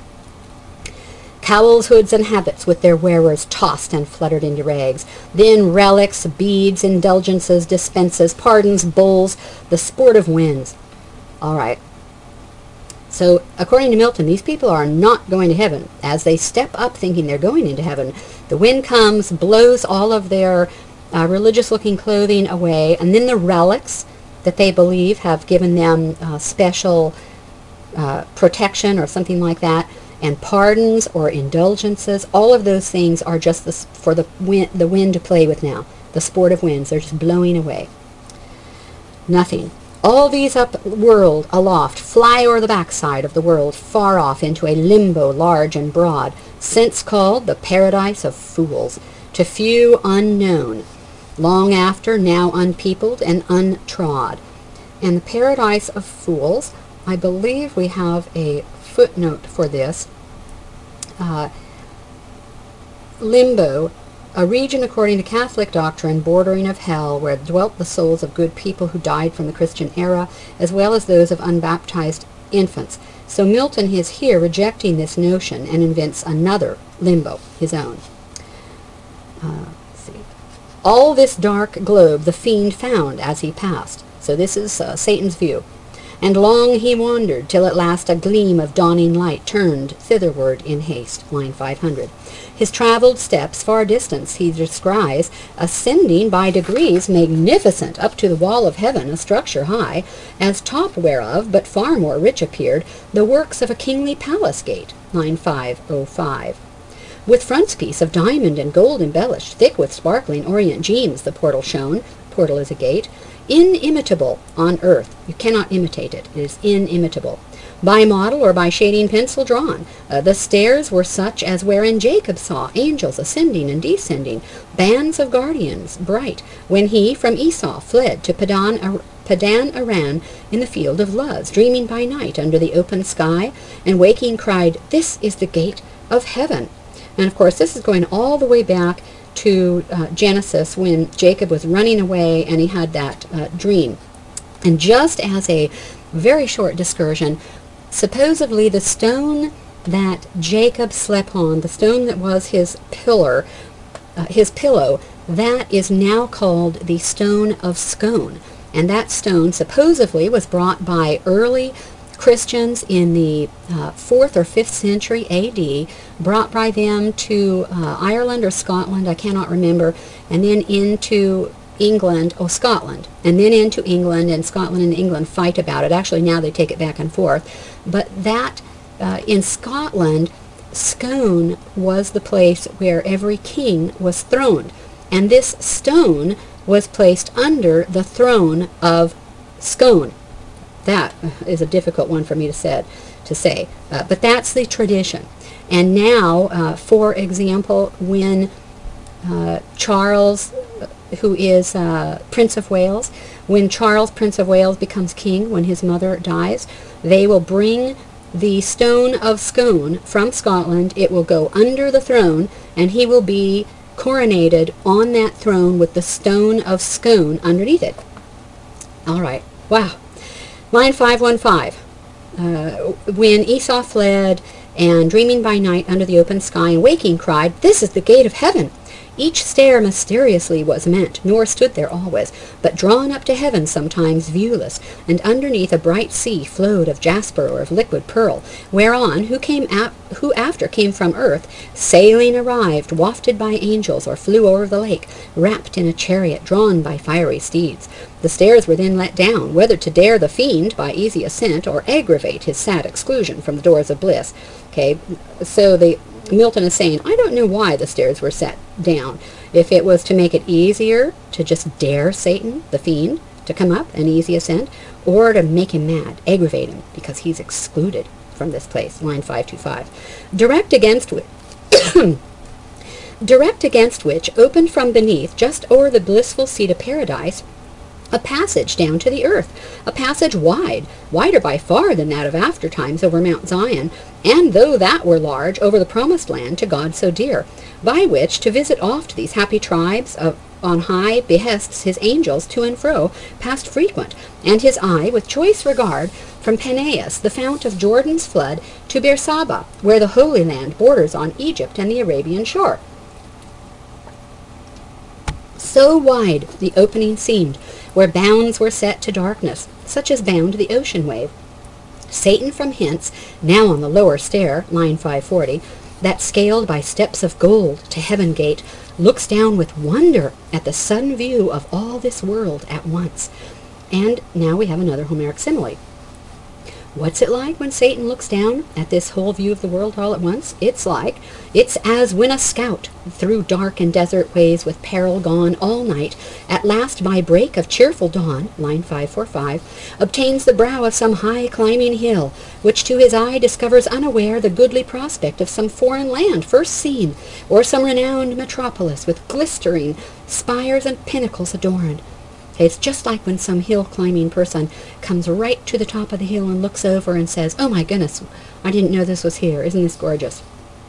Cowls, hoods, and habits with their wearers tossed and fluttered into rags. Then relics, beads, indulgences, dispenses, pardons, bulls, the sport of winds. All right. So, according to Milton, these people are not going to heaven. As they step up thinking they're going into heaven, the wind comes, blows all of their uh, religious-looking clothing away, and then the relics that they believe have given them uh, special uh, protection or something like that, and pardons or indulgences, all of those things are just the, for the wind, the wind to play with now. The sport of winds. They're just blowing away. Nothing. All these up world aloft fly o'er the backside of the world far off into a limbo large and broad, since called the paradise of fools, to few unknown, long after now unpeopled and untrod. And the paradise of fools, I believe we have a footnote for this. Uh, limbo, a region according to Catholic doctrine bordering of hell, where dwelt the souls of good people who died from the Christian era, as well as those of unbaptized infants. So Milton is here rejecting this notion and invents another limbo, his own. Uh, let's see. All this dark globe the fiend found as he passed. So this is uh, Satan's view. And long he wandered, till at last a gleam of dawning light turned thitherward in haste, line five hundred. His travelled steps far distance he descries, ascending by degrees magnificent up to the wall of heaven, a structure high, as top whereof, but far more rich appeared, the works of a kingly palace gate, line five oh five. With frontispiece of diamond and gold embellished, thick with sparkling orient gems the portal shone, portal is a gate, inimitable on earth. You cannot imitate it. It is inimitable. By model or by shading pencil drawn. Uh, the stairs were such as wherein Jacob saw angels ascending and descending, bands of guardians bright, when he from Esau fled to Padan, Ar Padan Aran in the field of Luz, dreaming by night under the open sky, and waking cried, "This is the gate of heaven." And of course this is going all the way back to uh, Genesis, when Jacob was running away and he had that uh, dream. And just as a very short discursion, supposedly the stone that Jacob slept on, the stone that was his pillar, uh, his pillow, that is now called the stone of Scone. And that stone supposedly was brought by early Christians in the uh, fourth or fifth century A D, brought by them to uh, Ireland or Scotland, I cannot remember, and then into England, oh, Scotland, and then into England, and Scotland and England fight about it. Actually, now they take it back and forth. But that, uh, in Scotland, Scone was the place where every king was throned. And this stone was placed under the throne of Scone. that is a difficult one for me to said to say. Uh, but that's the tradition. And now, uh, for example, when uh, Charles, who is uh, Prince of Wales, when Charles, Prince of Wales, becomes king, when his mother dies, they will bring the stone of Scone from Scotland. It will go under the throne, and he will be coronated on that throne with the stone of Scone underneath it. All right. Wow. Line five one five. Uh, when Esau fled, and dreaming by night under the open sky, and waking cried, "This is the gate of heaven." Each stair mysteriously was meant, nor stood there always, but drawn up to heaven sometimes viewless, and underneath a bright sea flowed of jasper or of liquid pearl, whereon who came ap- who after came from earth, sailing arrived, wafted by angels, or flew over the lake, wrapped in a chariot drawn by fiery steeds. The stairs were then let down, whether to dare the fiend by easy ascent, or aggravate his sad exclusion from the doors of bliss. Okay, so the Milton is saying, I don't know why the stairs were set down. If it was to make it easier to just dare Satan, the fiend, to come up, an easy ascent, or to make him mad, aggravate him, because he's excluded from this place. Line five two five. Direct against which, direct against which, opened from beneath, just o'er the blissful seat of paradise, a passage down to the earth, a passage wide, wider by far than that of after times over Mount Zion, and though that were large, over the promised land to God so dear, by which to visit oft these happy tribes of on high behests his angels to and fro passed frequent, and his eye with choice regard from Peneus, the fount of Jordan's flood, to Beersaba, where the Holy Land borders on Egypt and the Arabian shore. So wide the opening seemed, where bounds were set to darkness, such as bound the ocean wave. Satan from hence, now on the lower stair, line five forty, that scaled by steps of gold to heaven gate, looks down with wonder at the sudden view of all this world at once. And now we have another Homeric simile. What's it like when Satan looks down at this whole view of the world all at once? It's like, it's as when a scout, through dark and desert ways with peril gone all night, at last by break of cheerful dawn, line five forty-five, obtains the brow of some high climbing hill, which to his eye discovers unaware the goodly prospect of some foreign land first seen, or some renowned metropolis with glistering spires and pinnacles adorned. It's just like when some hill-climbing person comes right to the top of the hill and looks over and says, "Oh my goodness, I didn't know this was here. Isn't this gorgeous?"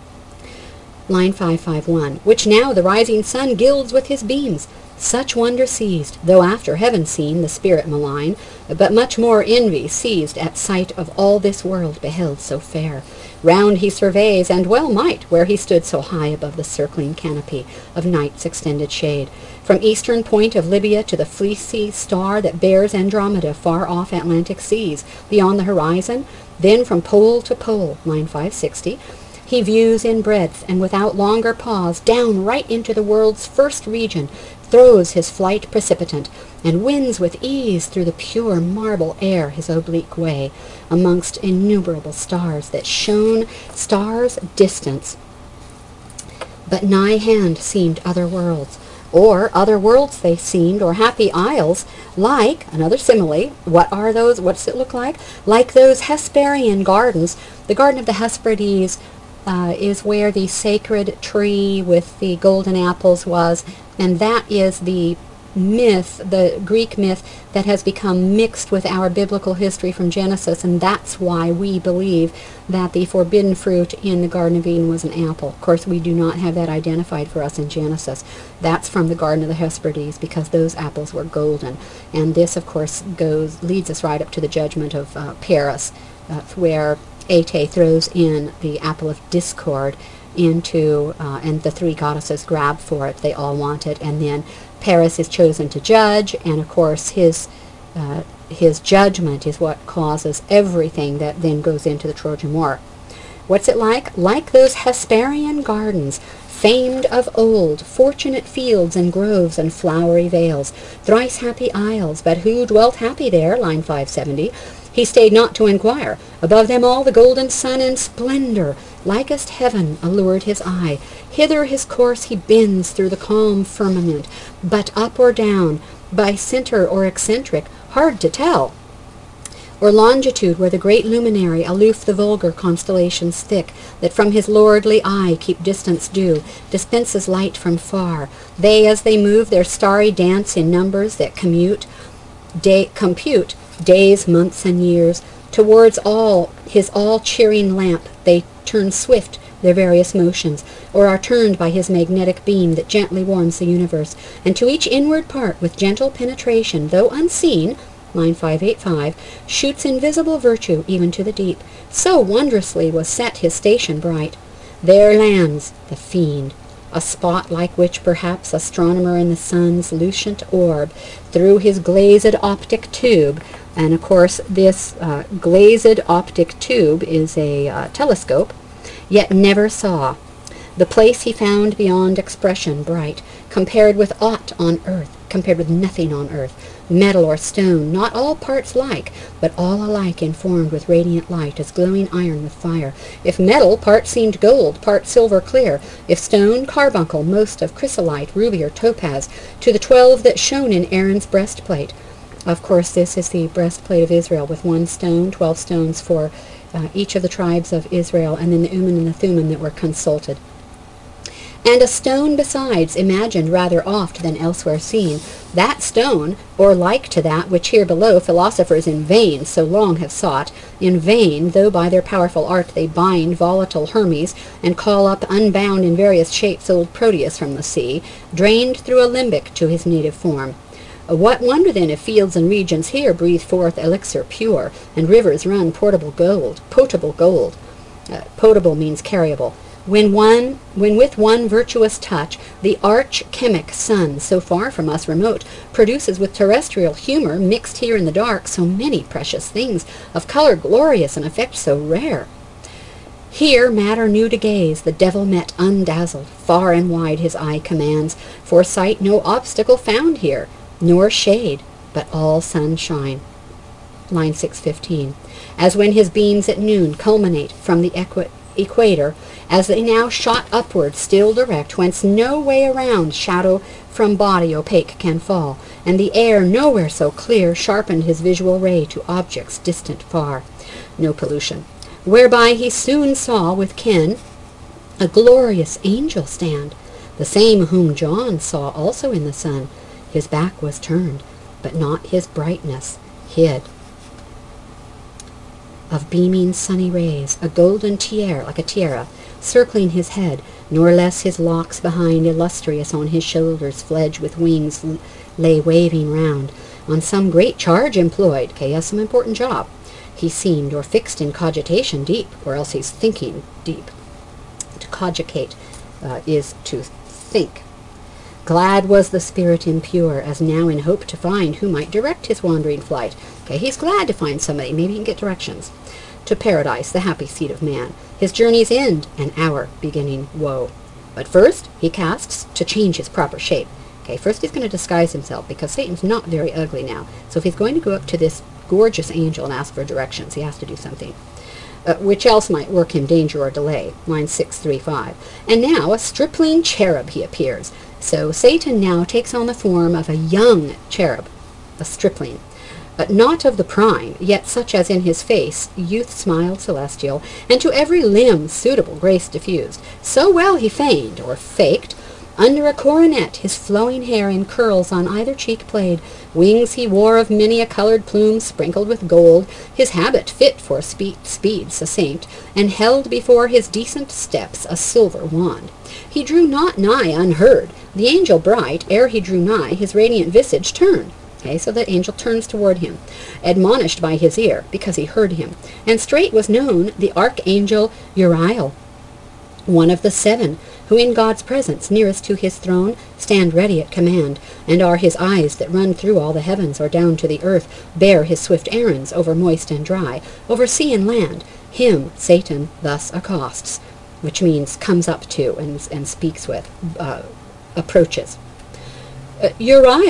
Line five fifty-one, which now the rising sun gilds with his beams. Such wonder seized, though after heaven seen, the spirit malign, but much more envy seized at sight of all this world beheld so fair. Round he surveys, and well might, where he stood so high above the circling canopy of night's extended shade. From eastern point of Libya to the fleecy star that bears Andromeda far off Atlantic seas, beyond the horizon, then from pole to pole, line five sixty, he views in breadth, and without longer pause, down right into the world's first region, throws his flight precipitant, and wins with ease through the pure marble air his oblique way, amongst innumerable stars that shone, stars distance, but nigh hand seemed other worlds, or other worlds they seemed, or happy isles, like, another simile, what are those, what's it look like? Like those Hesperian gardens. The Garden of the Hesperides uh, is where the sacred tree with the golden apples was, and that is the myth, the Greek myth, that has become mixed with our biblical history from Genesis, and that's why we believe that the forbidden fruit in the Garden of Eden was an apple. Of course, we do not have that identified for us in Genesis. That's from the Garden of the Hesperides, because those apples were golden. And this, of course, goes leads us right up to the judgment of uh, Paris, uh, where Ate throws in the apple of discord into, uh, and the three goddesses grab for it. They all want it, and then Paris is chosen to judge, and of course his uh, his judgment is what causes everything that then goes into the Trojan War. What's it like? Like those Hesperian gardens, famed of old, fortunate fields and groves and flowery vales, thrice happy isles, but who dwelt happy there, line five seventy, he stayed not to inquire. Above them all the golden sun in splendor, likest heaven, allured his eye. Hither his course he bends through the calm firmament, but up or down, by centre or eccentric, hard to tell. or longitude, where the great luminary, aloof the vulgar constellations thick, that from his lordly eye keep distance due, dispenses light from far. They, as they move their starry dance in numbers that commute, day, compute days, months, and years, towards all his all-cheering lamp they turn swift their various motions, or are turned by his magnetic beam that gently warms the universe, and to each inward part with gentle penetration, though unseen, line five eighty-five, shoots invisible virtue even to the deep. So wondrously was set his station bright. There lands the fiend, a spot like which perhaps astronomer in the sun's lucent orb, through his glazed optic tube, and of course this uh, glazed optic tube is a uh, telescope, yet never saw. The place he found beyond expression bright, compared with aught on earth, compared with nothing on earth, metal or stone, not all parts like, but all alike informed with radiant light, as glowing iron with fire. If metal, part seemed gold, part silver clear; if stone, carbuncle, most of chrysolite, ruby, or topaz, to the twelve that shone in Aaron's breastplate. Of course, this is the breastplate of Israel, with one stone, twelve stones for uh, each of the tribes of Israel, and then the Urim and the Thummim that were consulted. And a stone besides, imagined rather oft than elsewhere seen, that stone, or like to that which here below philosophers in vain so long have sought, in vain, though by their powerful art they bind volatile Hermes, and call up unbound in various shapes old Proteus from the sea, drained through a limbic to his native form. What wonder then if fields and regions here breathe forth elixir pure, and rivers run portable gold, potable gold. Uh, potable means carryable. When one, when with one virtuous touch, the arch-chemic sun, so far from us remote, produces with terrestrial humor, mixed here in the dark, so many precious things, of color glorious and effect so rare. Here matter new to gaze, the devil met undazzled, far and wide his eye commands, for sight no obstacle found here, nor shade, but all sunshine. Line six fifteen. As when his beams at noon culminate from the equi equator, as they now shot upward still direct, whence no way around shadow from body opaque can fall, and the air nowhere so clear sharpened his visual ray to objects distant far. No pollution. Whereby he soon saw with ken a glorious angel stand, the same whom John saw also in the sun. His back was turned, but not his brightness hid. Of beaming sunny rays, a golden tiara, like a tiara, circling his head, nor less his locks behind, illustrious on his shoulders, fledged with wings, lay waving round. On some great charge employed, okay, yes, some important job, he seemed, or fixed in cogitation deep, or else he's thinking deep. To cogitate uh, is to think. Glad was the spirit impure, as now in hope to find who might direct his wandering flight. Okay, he's glad to find somebody, maybe he can get directions. To paradise, the happy seat of man, his journey's end, an hour beginning woe. But first he casts to change his proper shape. Okay, first he's going to disguise himself, because Satan's not very ugly now. So if he's going to go up to this gorgeous angel and ask for directions, he has to do something. Uh, which else might work him danger or delay. Line six thirty-five. And now a stripling cherub he appears. So Satan now takes on the form of a young cherub, a stripling. But not of the prime, yet such as in his face youth smiled celestial, and to every limb suitable grace diffused. So well he feigned, or faked, under a coronet his flowing hair in curls on either cheek played. Wings he wore of many a colored plume sprinkled with gold, his habit fit for speed, speed succinct, and held before his decent steps a silver wand. He drew not nigh unheard. The angel bright, ere he drew nigh, his radiant visage turned. Okay, so the angel turns toward him, admonished by his ear, because he heard him. And straight was known the archangel Uriel, one of the seven, who in God's presence, nearest to his throne, stand ready at command, and are his eyes that run through all the heavens, or down to the earth, bear his swift errands over moist and dry, over sea and land. Him Satan thus accosts, which means comes up to and, and speaks with, uh, approaches. Uh, Uriel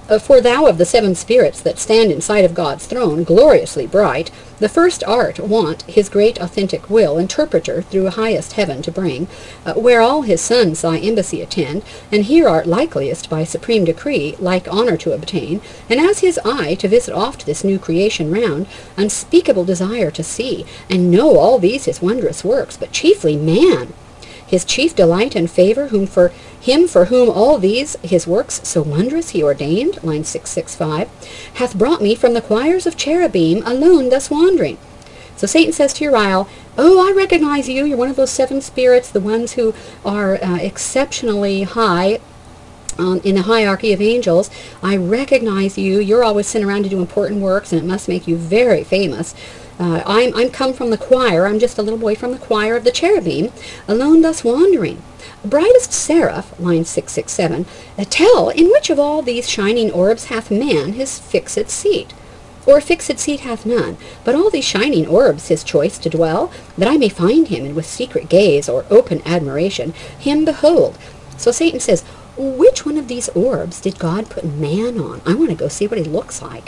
Uh, For thou of the seven spirits that stand in sight of God's throne, gloriously bright, the first art want his great authentic will interpreter through highest heaven to bring, uh, where all his sons thy embassy attend, and here art likeliest by supreme decree like honor to obtain, and as his eye to visit oft this new creation round, unspeakable desire to see, and know all these his wondrous works, but chiefly man, his chief delight and favor, whom for him for whom all these his works so wondrous he ordained, line six sixty-five, hath brought me from the choirs of cherubim alone thus wandering. So Satan says to Uriel, oh, I recognize you. You're one of those seven spirits, the ones who are uh, exceptionally high um, in the hierarchy of angels. I recognize you. You're always sent around to do important works, and it must make you very famous. Uh, I'm, I'm come from the choir. I'm just a little boy from the choir of the cherubim, alone thus wandering. Brightest seraph, line six sixty-seven, uh, tell in which of all these shining orbs hath man his fixed seat? Or fixed seat hath none, but all these shining orbs his choice to dwell, that I may find him, and with secret gaze or open admiration him behold. So Satan says, which one of these orbs did God put man on? I want to go see what he looks like.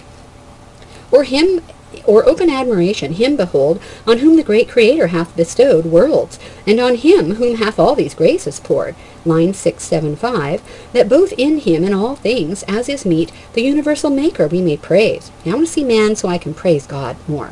Or him, or open admiration him behold, on whom the great Creator hath bestowed worlds, and on him whom hath all these graces poured, line six seventy-five, that both in him and all things, as is meet, the universal Maker we may praise. Now I want to see man so I can praise God more.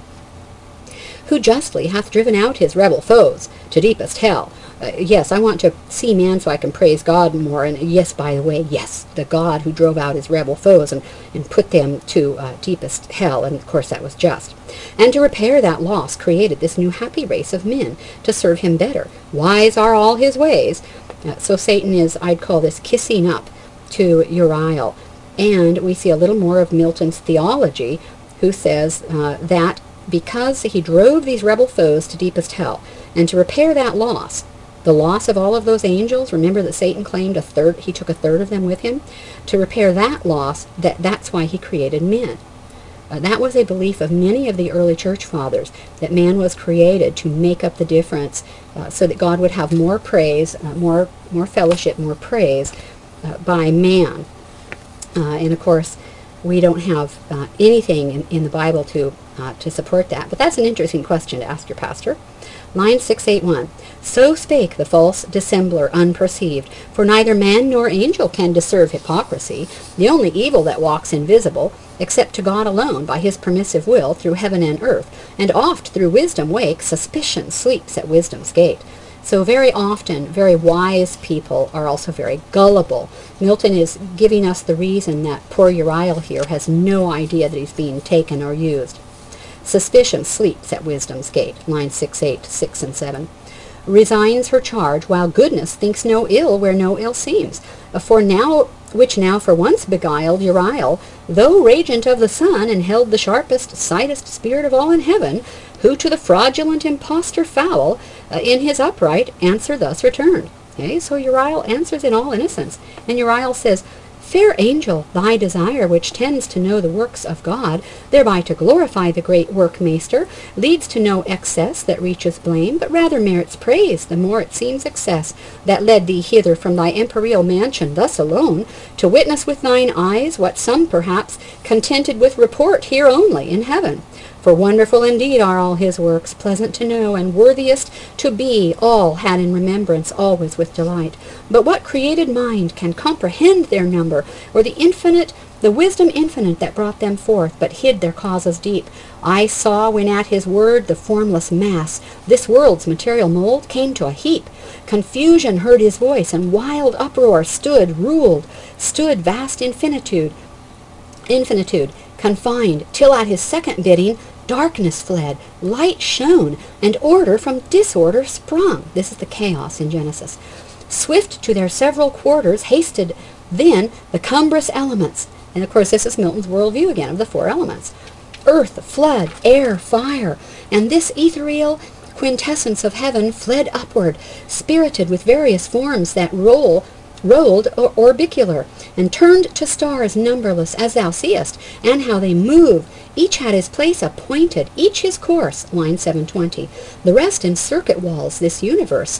Who justly hath driven out his rebel foes to deepest hell. Uh, yes, I want to see man so I can praise God more. And yes, by the way, yes, the God who drove out his rebel foes and, and put them to uh, deepest hell. And of course that was just. And to repair that loss created this new happy race of men to serve him better. Wise are all his ways. Uh, so Satan is, I'd call this kissing up to Uriel. And we see a little more of Milton's theology, who says uh, that because he drove these rebel foes to deepest hell, and to repair that loss, the loss of all of those angels, remember that Satan claimed a third, he took a third of them with him, to repair that loss, that, that's why he created men. Uh, that was a belief of many of the early church fathers, that man was created to make up the difference, uh, so that God would have more praise, uh, more, more fellowship, more praise uh, by man. Uh, and of course, we don't have uh, anything in, in the Bible to, uh, to support that. But that's an interesting question to ask your pastor. Line six eighty-one. So spake the false dissembler unperceived, for neither man nor angel can discern hypocrisy, the only evil that walks invisible, except to God alone by his permissive will through heaven and earth, and oft through wisdom wakes, suspicion sleeps at wisdom's gate. So very often, very wise people are also very gullible. Milton is giving us the reason that poor Uriel here has no idea that he's being taken or used. Suspicion sleeps at wisdom's gate, line six eight, six and seven. Resigns her charge, while goodness thinks no ill where no ill seems. For now, which now for once beguiled Uriel, though regent of the sun, and held the sharpest, sightest spirit of all in heaven, who to the fraudulent impostor foul, uh, in his upright answer thus returned. Okay, so Uriel answers in all innocence, and Uriel says, Fair angel, thy desire, which tends to know the works of God, thereby to glorify the great workmaster, leads to no excess that reaches blame, but rather merits praise, the more it seems excess, that led thee hither from thy empyreal mansion thus alone, to witness with thine eyes what some perhaps contented with report here only in heaven. For wonderful indeed are all his works, pleasant to know, and worthiest to be all had in remembrance always with delight. But what created mind can comprehend their number, or the infinite, the wisdom infinite that brought them forth, but hid their causes deep? I saw when at his word the formless mass, this world's material mold, came to a heap. Confusion heard his voice, and wild uproar stood, ruled, stood vast infinitude, infinitude, confined, till at his second bidding, darkness fled, light shone, and order from disorder sprung. This is the chaos in Genesis. Swift to their several quarters hasted then the cumbrous elements. And of course this is Milton's worldview again of the four elements. Earth, flood, air, fire, and this ethereal quintessence of heaven fled upward, spirited with various forms that roll rolled or orbicular, and turned to stars numberless as thou seest, and how they move. Each had his place appointed, each his course, line seven twenty. The rest in circuit walls, this universe,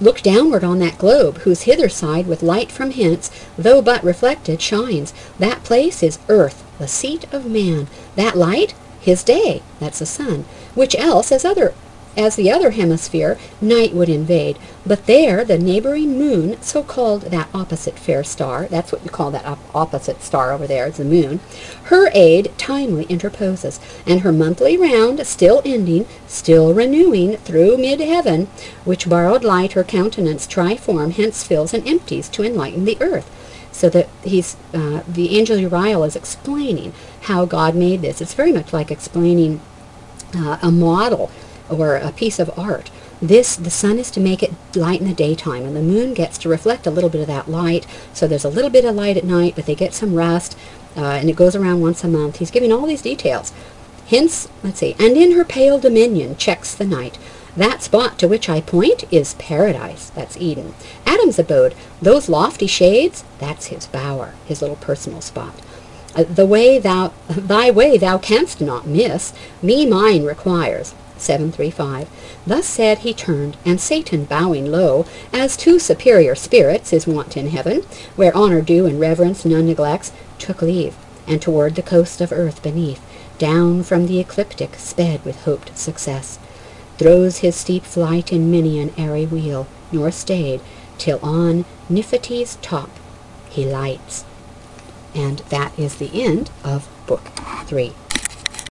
Look downward on that globe, whose hither side with light from hence, though but reflected, shines. That place is earth, the seat of man. That light, his day, that's the sun, which else, as other as the other hemisphere, night would invade. But there the neighboring moon, so called that opposite fair star, that's what you call that op- opposite star over there, is the moon, her aid timely interposes, and her monthly round, still ending, still renewing through mid-heaven, which borrowed light her countenance triform hence fills and empties to enlighten the earth. So that he's, uh, the angel Uriel is explaining how God made this. It's very much like explaining uh, a model or a piece of art. This, the sun is to make it light in the daytime, and the moon gets to reflect a little bit of that light, so there's a little bit of light at night, but they get some rest, uh, and it goes around once a month. He's giving all these details. Hence, let's see, and in her pale dominion checks the night. That spot to which I point is paradise, that's Eden. Adam's abode, those lofty shades, that's his bower, his little personal spot. Uh, the way thou, thy way thou canst not miss, me mine requires. seven thirty-five. Thus said, he turned, and Satan, bowing low, as to superior spirits is wont in heaven, where honor due and reverence none neglects, took leave, and toward the coast of earth beneath, down from the ecliptic, sped with hoped success. Throws his steep flight in many an airy wheel, nor stayed, till on Niphetes' top he lights. And that is the end of Book Three.